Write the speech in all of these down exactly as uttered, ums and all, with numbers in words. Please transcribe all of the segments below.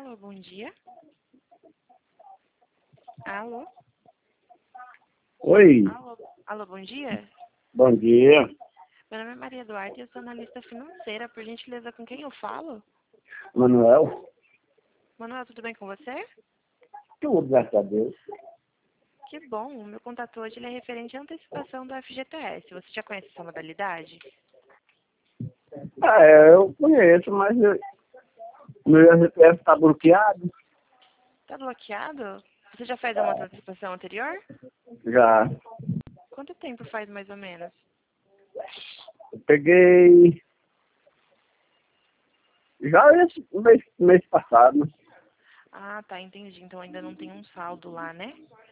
Alô, bom dia. Alô? Oi, Alô, alô, bom dia. bom dia. Meu nome é Maria Duarte e eu sou analista financeira. Por gentileza, com quem eu falo? Manuel, Manuel, tudo bem com você? tudo, graças a Deus. Que bom. O meu contato hoje ele é referente à antecipação do F G T S. Você já conhece essa modalidade? Ah, é, eu conheço, mas eu- meu G P S está bloqueado. Tá bloqueado? Você já fez uma antecipação anterior? Já. Quanto tempo faz mais ou menos? Eu peguei. Já esse mês, mês passado. Ah, tá, entendi. Então ainda não tem um saldo lá, né?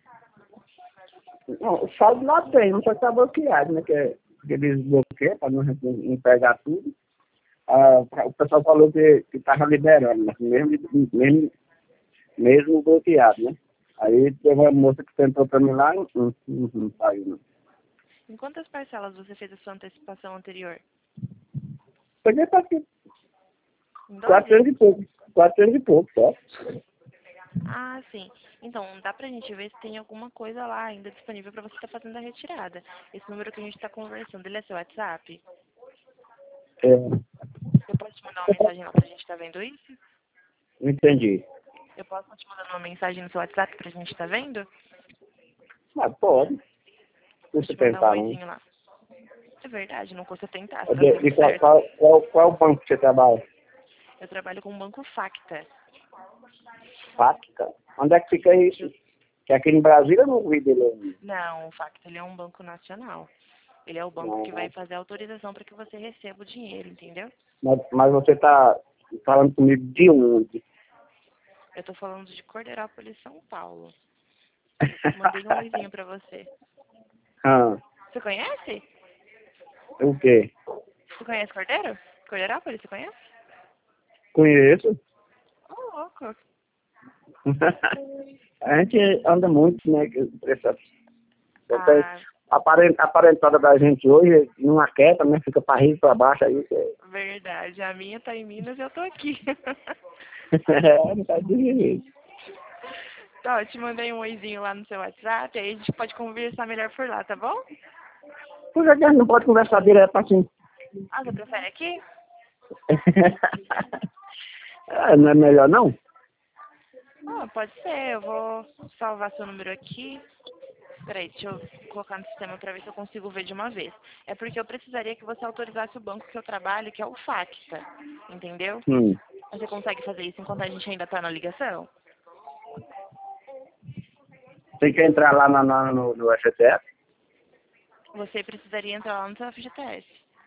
Não, o saldo lá tem, não só está bloqueado, né? Que, é- que eles bloqueiam para não, não pegar tudo. Ah, o pessoal falou que estava liberando, mas mesmo, mesmo, mesmo bloqueado, né? Aí teve uma moça que tentou para mim lá e não, não, não saiu, não. Em quantas parcelas você fez a sua antecipação anterior? Peguei para Em doze? quatrocentos e pouco. quatrocentos e pouco, só. Ah, sim. Então, dá pra gente ver se tem alguma coisa lá ainda disponível pra você estar fazendo a retirada. Esse número que a gente tá conversando, ele é seu WhatsApp? É, Eu posso te mandar uma mensagem lá pra gente estar vendo isso? não entendi. Eu posso te mandar uma mensagem no seu WhatsApp pra gente estar vendo? Mas pode. Vou Deixa eu te mandar um pensar, não. oizinho lá. É verdade, não custa tentar, É se dá de, de sempre qual, certo. qual, qual, qual banco que você trabalha? Eu trabalho com o Banco Facta. Fática? Onde é que fica isso? Que aqui no Brasil eu não vi dele ainda. Não, o Facta ele é um banco nacional. Ele é o banco que vai Não. fazer a autorização para que você receba o dinheiro, entendeu? Mas, mas você está falando comigo de onde? Eu tô falando de Corderópolis, São Paulo. Mandei um oizinho pra você. ah, Você conhece? o quê? Você conhece Cordeiro? Corderópolis, você conhece? Conheço. Oh, louco. A gente anda muito, né? que Essa, essa Ah, aparent- aparentada da gente hoje não aquieta, né? Fica para riba e para baixo aí. É, verdade. A minha tá em Minas e eu tô aqui. não tá difícil. Tá, eu te mandei um oizinho lá no seu WhatsApp, aí a gente pode conversar melhor por lá, tá bom? Por que a gente não pode conversar direto assim? Ah, você prefere aqui? Ah, não é melhor não? Ah, pode ser. Eu vou salvar seu número aqui. Peraí, deixa eu colocar no sistema pra ver se eu consigo ver de uma vez. É porque eu precisaria que você autorizasse o banco que eu trabalho, que é o Facta, entendeu? Hum. Você consegue fazer isso enquanto a gente ainda tá na ligação? Tem que entrar lá na, na- no, no F T S. Você precisaria entrar lá no seu F G T S.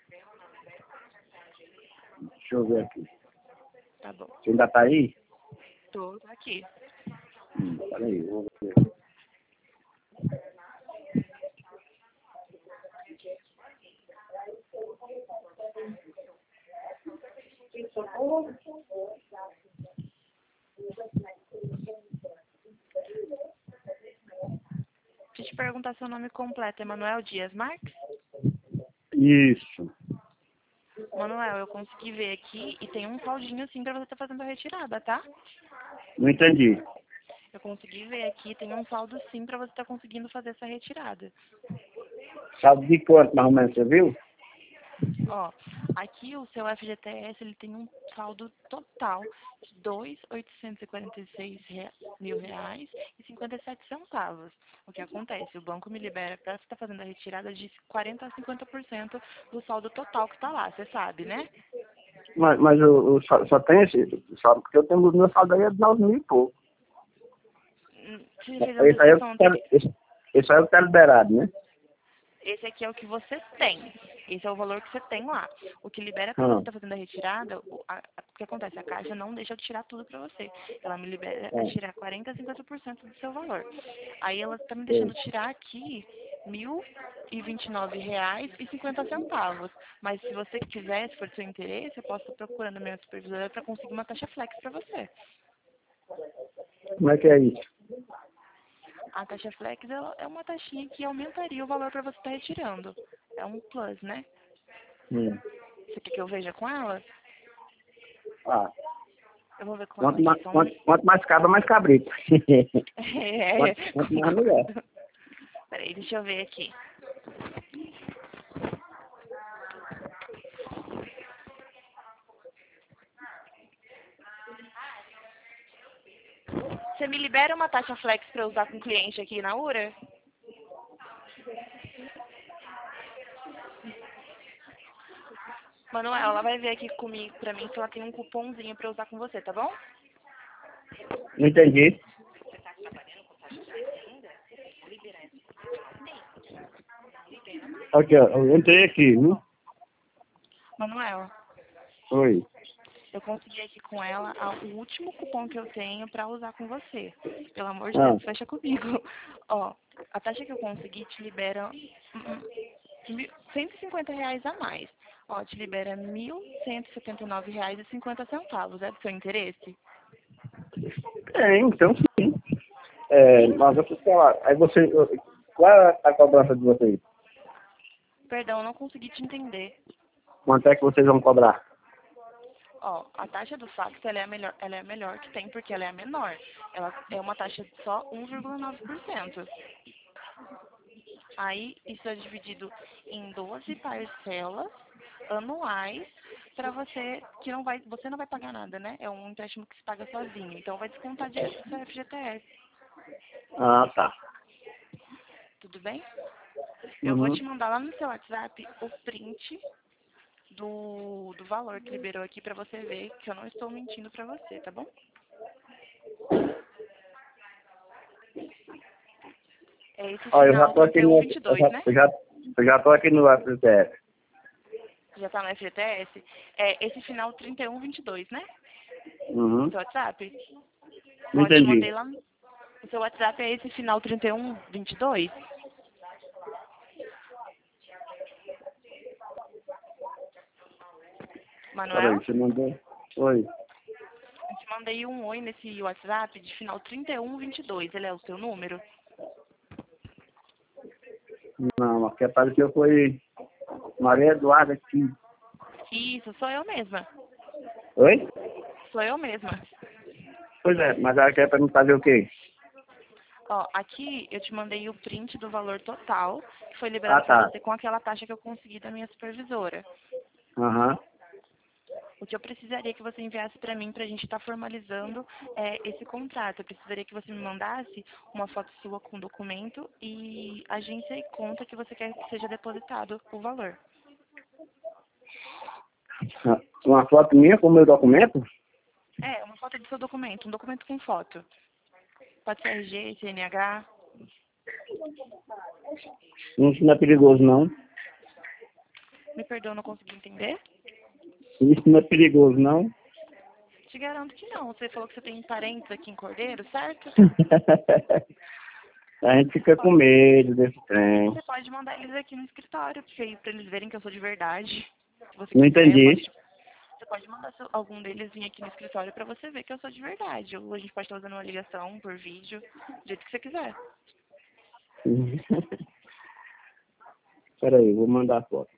Deixa eu ver aqui. Tá bom. Você ainda tá aí? Tô aqui. Hum, peraí, vou ver. Deixa eu te perguntar seu nome completo. Emanuel Dias Marques? Isso. Manuel, eu consegui ver aqui e tem um saldinho assim pra você estar fazendo a retirada, tá? Não entendi. Eu consegui ver aqui, tem um saldo sim pra você estar conseguindo fazer essa retirada. Sabe de quanto mais ou menos, você viu? Ó, aqui o seu F G T S ele tem um saldo total de dois milhões oitocentos e quarenta e seis mil reais e cinquenta e sete centavos. O que acontece? O banco me libera para você estar fazendo a retirada de quarenta a cinquenta por cento do saldo total que está lá, você sabe, né? Mas, mas o, o, só, só tem esse saldo, porque eu tenho o meu saldo aí é de nove mil e pouco. Hum, Você fez a Esse aí é o antecipação que tá, anterior. esse, esse aí é o que tá liberado, né? Esse aqui é o que você tem. Esse é o valor que você tem lá. O que libera para você Ah, estar fazendo a retirada, o, a- o que acontece? A Caixa não deixa eu tirar tudo para você. Ela me libera a ah, tirar quarenta a cinquenta por cento do seu valor. Aí ela está me deixando sei. tirar aqui mil e vinte e nove reais e cinquenta centavos. Mas se você quiser, se for do seu interesse, eu posso estar procurando a minha supervisora para conseguir uma taxa flex para você. Como é que é isso? A taxa flex ela é uma taxinha que aumentaria o valor para você estar retirando. É um plus, né? Hum. Você quer que eu veja com ela? Ah, Eu vou ver com Quanto, ela ma, aqui. Só um... quanto, quanto mais cabra, mais cabrito. É. Quanto, quanto mais mulher. Peraí, deixa eu ver aqui. Você me libera uma taxa flex pra eu usar com cliente aqui na U R A? Manuela, ela vai ver aqui comigo, pra mim, que ela tem um cupomzinho pra eu usar com você, tá bom? Não entendi. Aqui, ó. Eu entrei aqui, viu? Manuela, Oi. eu consegui aqui com ela a- o último cupom que eu tenho pra usar com você. Pelo amor de Ah, Deus, fecha comigo. Ó, a taxa que eu consegui te libera hum, hum, cento e cinquenta reais a mais. Ó, te libera mil cento e setenta e nove reais e cinquenta centavos. É do seu interesse? é, então sim. É, mas eu preciso falar. Aí você. Qual é a cobrança de vocês? Perdão, eu não consegui te entender. Quanto é que vocês vão cobrar? Ó, a taxa do fax ela é a melhor, ela é a melhor que tem porque ela é a menor. Ela é uma taxa de só um vírgula nove por cento. Aí isso é dividido em doze parcelas anuais para você que não vai, você não vai pagar nada, né? É um empréstimo que se paga sozinho, então vai descontar direto do seu F G T S, Ah, tá. tudo bem? Eu vou Uhum. te mandar lá no seu WhatsApp o print do, do valor que liberou aqui para você ver que eu não estou mentindo para você, tá bom? É esse Ó, eu já final tô aqui no. trinta e um vinte e Eu dois, já, né? eu já, eu já tô aqui no F T S. Já tá no F G T S? É esse final trinta e um vinte e dois, né? No Uhum. seu WhatsApp? Não Ó, te mandei entendi. lá. no- O seu WhatsApp é esse final trinta e um vinte e dois? Peraí, Manuel? você mandou. Oi. Eu te mandei um oi nesse WhatsApp de final trinta e um vinte e dois. Ele é o seu número? Não, aqui apareceu foi Maria Eduarda aqui. Isso, sou eu mesma. Oi? Sou eu mesma. Pois é, mas ela quer perguntar fazer o quê? Ó, aqui eu te mandei o print do valor total que foi Ah, liberado para tá. você com aquela taxa que eu consegui da minha supervisora. Aham. O que eu precisaria que você enviasse para mim para a gente estar formalizando é, esse contrato. Eu precisaria que você me mandasse uma foto sua com documento e agência e conta que você quer que seja depositado o valor. Uma foto minha com o meu documento? É, uma foto do seu documento, um documento com foto. Pode ser R G, C N H. Isso não é perigoso, não. Me perdoa, não consegui entender. Isso não é perigoso, não. Te garanto que não. Você falou que você tem parentes aqui em Cordeiro, certo? A gente fica com medo desse trem. Você pode mandar eles aqui no escritório, para eles verem que eu sou de verdade. Se você Não quiser, eu posso entendi. te... Você pode mandar seu- algum deles vir aqui no escritório para você ver que eu sou de verdade. Ou a gente pode estar fazendo uma ligação por vídeo, do jeito que você quiser. Peraí, vou mandar a foto.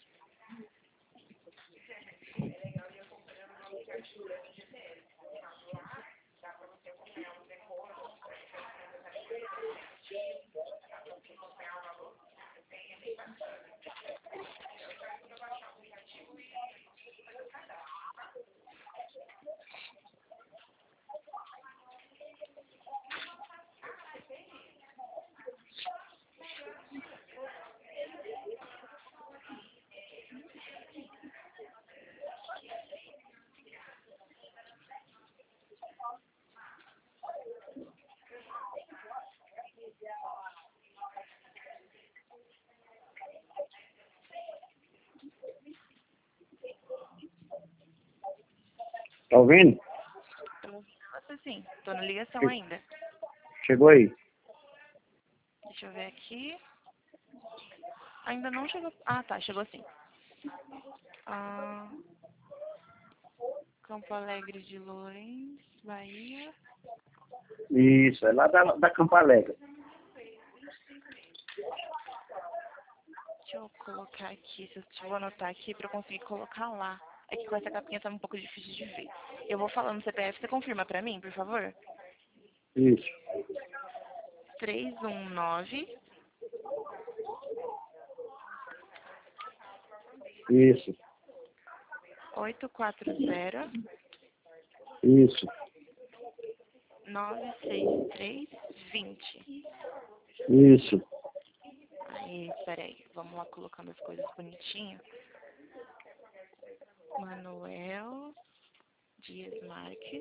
Tá ouvindo? Tô ouvindo você sim. Tô na ligação Che- ainda. Chegou aí. Deixa eu ver aqui. Ainda não chegou. Ah, tá, chegou sim. Ah, Campo Alegre de Lourenço, Bahia. Isso, é lá da, da Campo Alegre. Deixa eu colocar aqui, se eu vou anotar aqui pra eu conseguir colocar lá. É que com essa capinha tá um pouco difícil de ver. Eu Eu vou falando C P F, você confirma pra mim, por favor? Isso. três um nove, Isso. oito quatro zero, Isso. nove seis três, vinte. Isso. Aí, peraí, vamos lá colocando as coisas bonitinho. Manuel Dias Marques.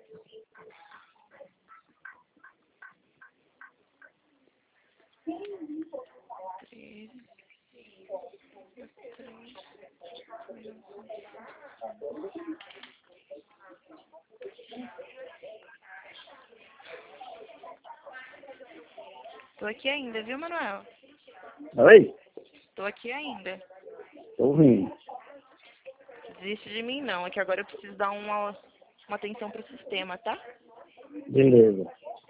treze, Tô aqui ainda, viu, Manuel? Oi? Tô aqui ainda. Tô ouvindo. Desiste de mim não, é que agora eu preciso dar uma, uma atenção pro sistema, tá? Beleza.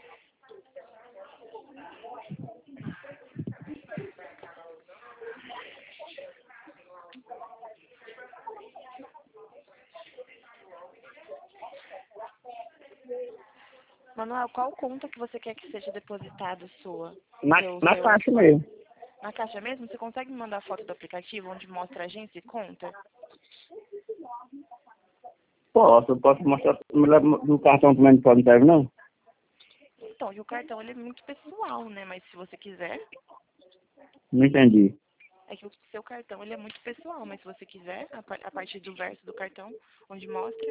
Manuel, qual conta que você quer que seja depositado sua? Na, Seu, na seu... caixa mesmo. Na caixa mesmo? Você consegue me mandar foto do aplicativo onde mostra agência e conta? Posso, eu posso mostrar me leva do cartão também não pode ter, não? Então, e o cartão ele é muito pessoal, né? Mas se você quiser, Não entendi. é que o seu cartão ele é muito pessoal, mas se você quiser, a, par- a partir do verso do cartão, onde mostra,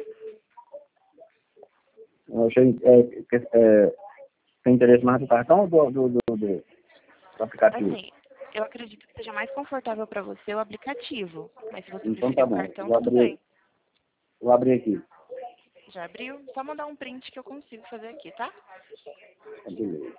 Eu achei, é, que, é, tem interesse mais do cartão ou do, do, do, do, do aplicativo? assim, eu acredito que seja mais confortável para você o aplicativo. Mas se você Então preferir tá o bom. cartão, Vou tudo bem. abrir, vou abrir aqui. Já abriu? Só mandar um print que eu consigo fazer aqui, tá? Tá, beleza.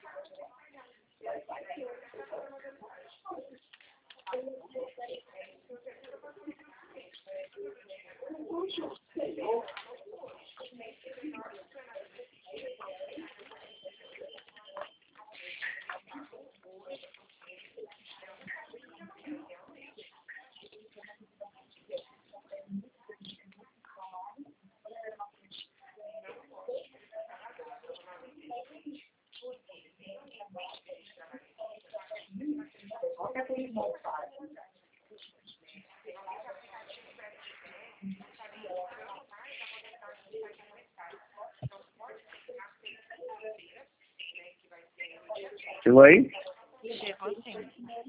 Chegou aí? Chegou sim.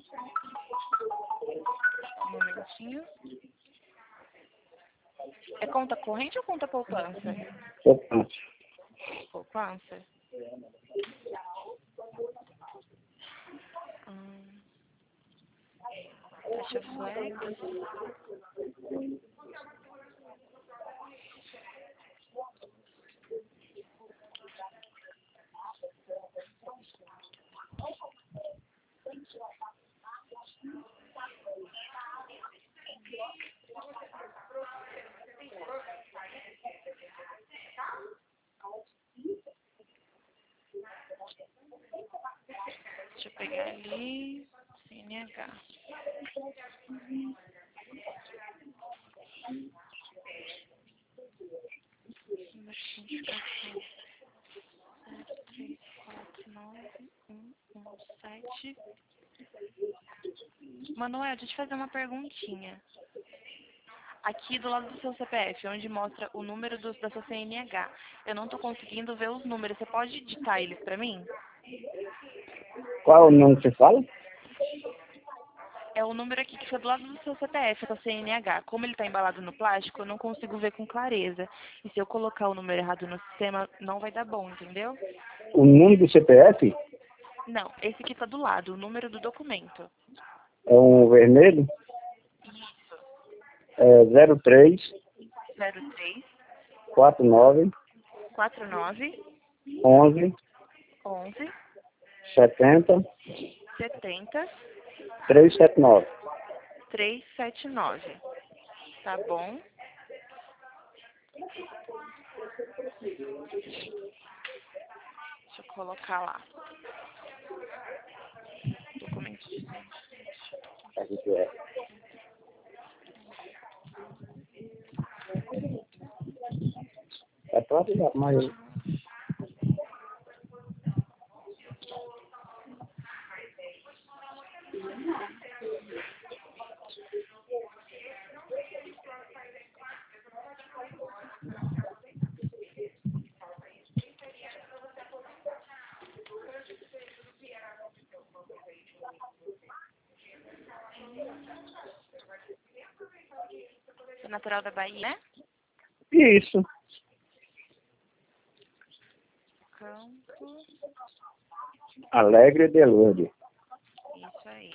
Um momentinho. É conta corrente ou conta poupança? Opa. Poupança? Hum, Caixa Flex. Deixa eu pegar ali. C N H. Identificação. zero três quatro nove um um sete. Manuel, deixa eu te fazer uma perguntinha. Aqui do lado do seu C P F, onde mostra o número do, da sua C N H, eu não tô conseguindo ver os números. Você pode digitar eles pra mim? Qual é o nome que você fala? É o número aqui que fica do lado do seu C P F, da C N H. Como ele tá embalado no plástico, eu não consigo ver com clareza. E se eu colocar o número errado no sistema, não vai dar bom, entendeu? O número do C P F Não, esse aqui tá do lado, o número do documento. é um vermelho, é zero três zero três quatro nove quatro nove onze onze setenta setenta trezentos e setenta e nove. trezentos e setenta e nove. Tá bom? Deixa eu colocar lá. Documento de Aqui é. É próprio, mas Sou natural da Bahia, né? isso. Campo. Alegre de Lourdes. Isso aí.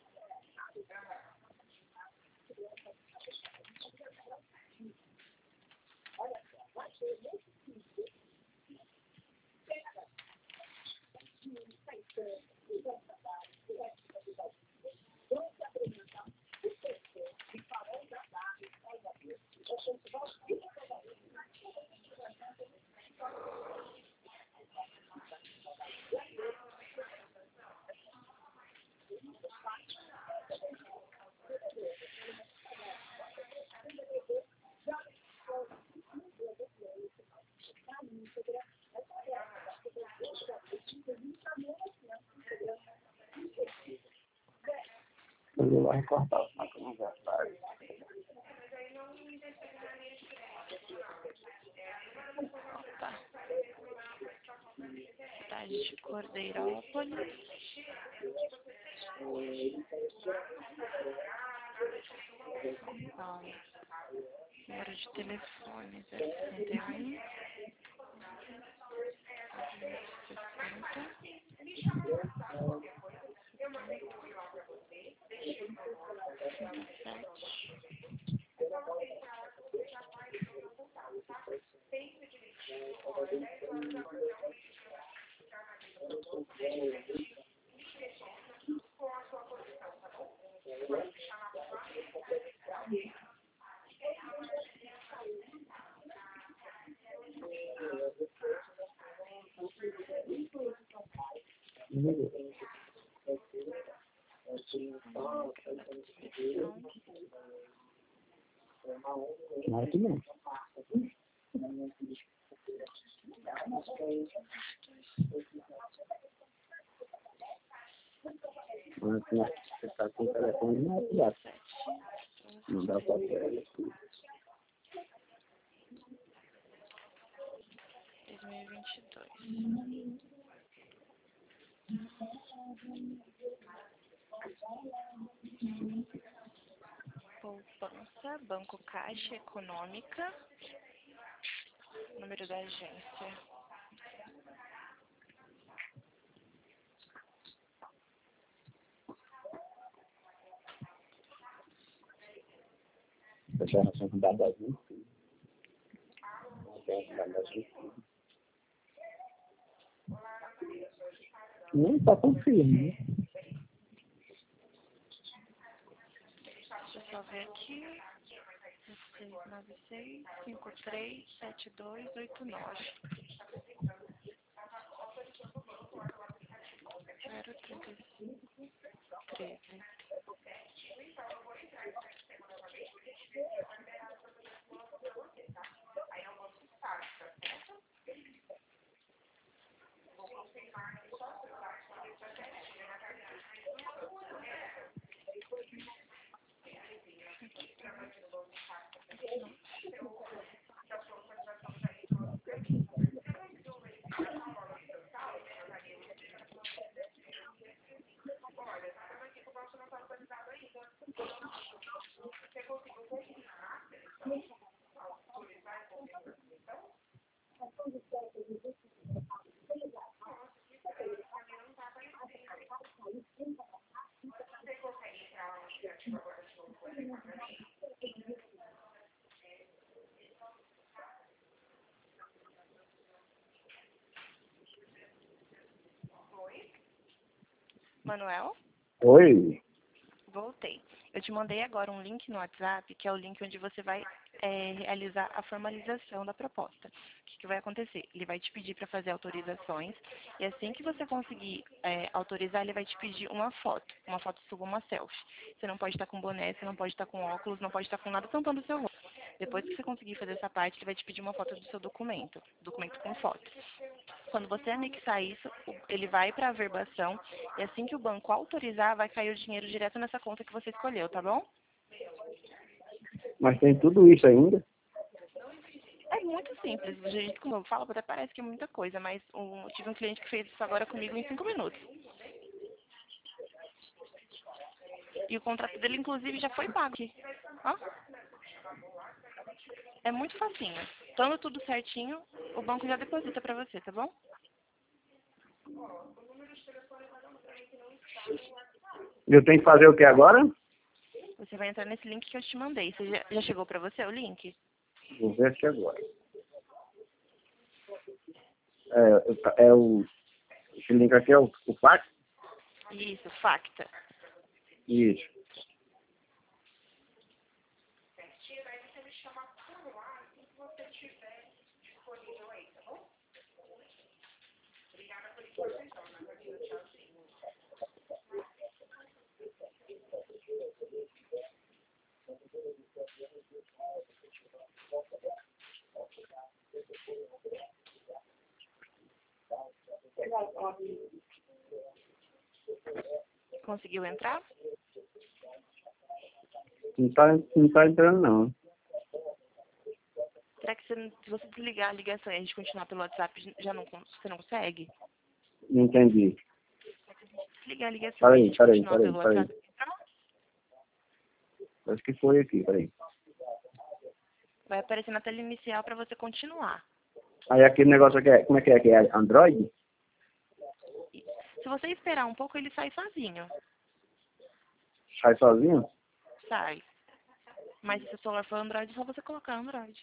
Eu vou recortar o saco no gastar. Opa. Cidade de Cordeirópolis. Ó, número de telefone zero sessenta e um. Claro que não. Mas você está com o telefone não é dá. Não dá para ver ele aqui. dois mil e vinte e dois. Poupança, Banco Caixa Econômica. Número da agência. Declaração de dados da gente. Não está confirme. Deixa eu só ver aqui. seis nove seis, cinco três sete dois oito nove. zero trinta e cinco treze. Manuel? Oi. Voltei. Eu te mandei agora um link no WhatsApp, que é o link onde você vai é, realizar a formalização da proposta. O que, que vai acontecer? Ele vai te pedir para fazer autorizações, e assim que você conseguir é, autorizar, ele vai te pedir uma foto, uma foto sua, uma selfie. Você não pode estar com boné, você não pode estar com óculos, não pode estar com nada tampando o seu rosto. Depois que você conseguir fazer essa parte, ele vai te pedir uma foto do seu documento, documento com foto. Quando você anexar isso, ele vai para a averbação e assim que o banco autorizar, vai cair o dinheiro direto nessa conta que você escolheu, tá bom? Mas tem tudo isso ainda? É muito simples, do jeito como eu falo, até parece que é muita coisa, mas um, eu tive um cliente que fez isso agora comigo em cinco minutos. E o contrato dele, inclusive, já foi pago aqui. Ó. É muito facinho. Estando tudo certinho, o banco já deposita pra você, tá bom? Eu tenho que fazer o que agora? Você vai entrar nesse link que eu te mandei. Você já, já chegou pra você o link? Vou ver aqui agora. É, é o... Esse link aqui é o, o fax? Isso, Facta. Isso. Conseguiu entrar? Não tá, não tá entrando, não. Será que você, se você desligar a ligação e a gente continuar pelo WhatsApp, já não, con- você não consegue? Não entendi. Desligar a ligação e a Peraí, gente peraí, continuar peraí, pelo peraí. WhatsApp? Acho que foi aqui, peraí. Vai aparecer na tela inicial pra você continuar. Aí aquele negócio aqui, é, como é que é? Que é Android? Se você esperar um pouco, ele sai sozinho. Sai sozinho? Sai. Mas se o celular for Android, é só você colocar Android.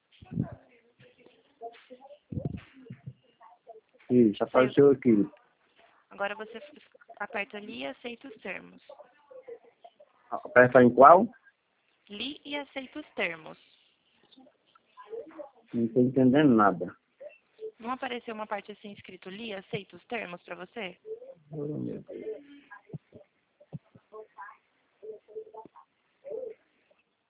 Isso, Saiu. apareceu aqui. Agora você aperta li e aceita os termos. Aperta em qual? Li e aceita os termos. Não estou entendendo nada. Não apareceu uma parte assim escrito li e aceita os termos pra você? Oh, meu Deus.